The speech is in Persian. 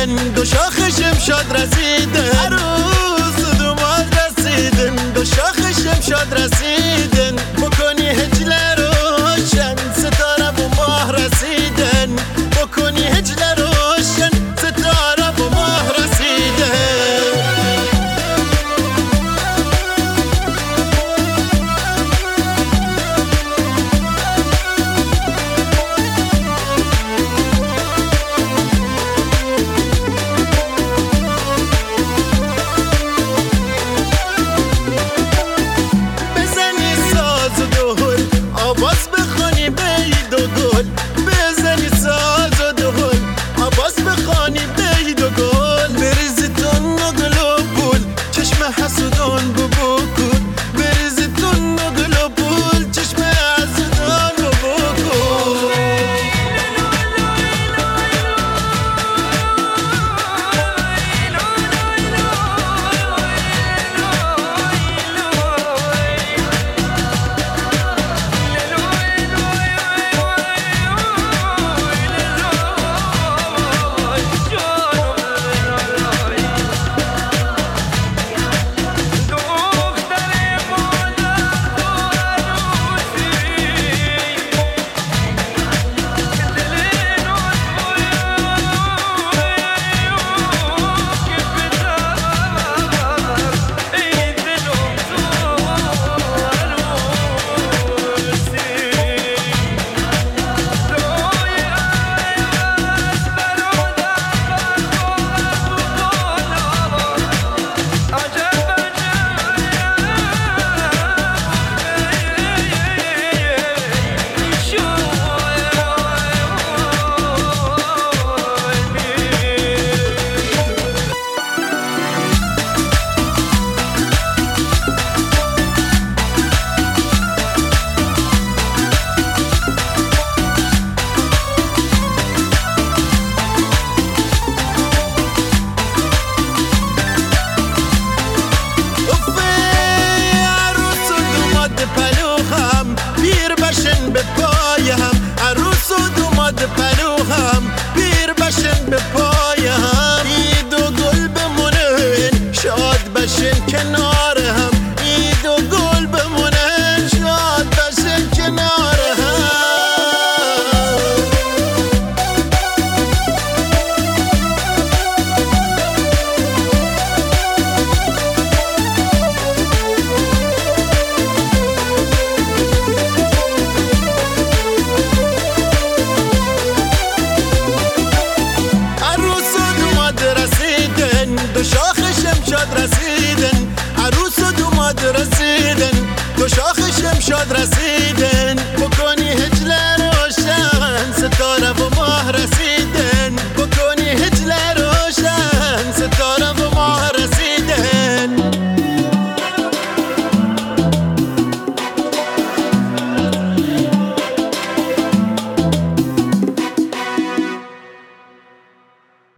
رسیدن، دو شاخ شمشاد رسیدن، عروس و دوماد رسیدن، دو شاخ شمشاد رسیدن. بکنی هجل روشن ستاره و ماه رسیدن، بکنی هجل روشن ستاره و ماه رسیدن. آواز بخوانی بید و گل، بزنی ساز و دهل، آواز بخوانی بید و گل، بریزی تون و گل و پول، چشم حسودان ببکن، بریزی تون و گل و پول، چشم حسودان ببکن. به پای هم عروس و دوماد پلو هم پیر بشن به پای هم، عید و گل بمونن شاد بشن کنار هم، عید و گل بمونن شاد بشن کنار هم. دو شاخ شمشاد رسیدن، عروس و دوماد رسیدن، دو شاخ شمشاد رسیدن.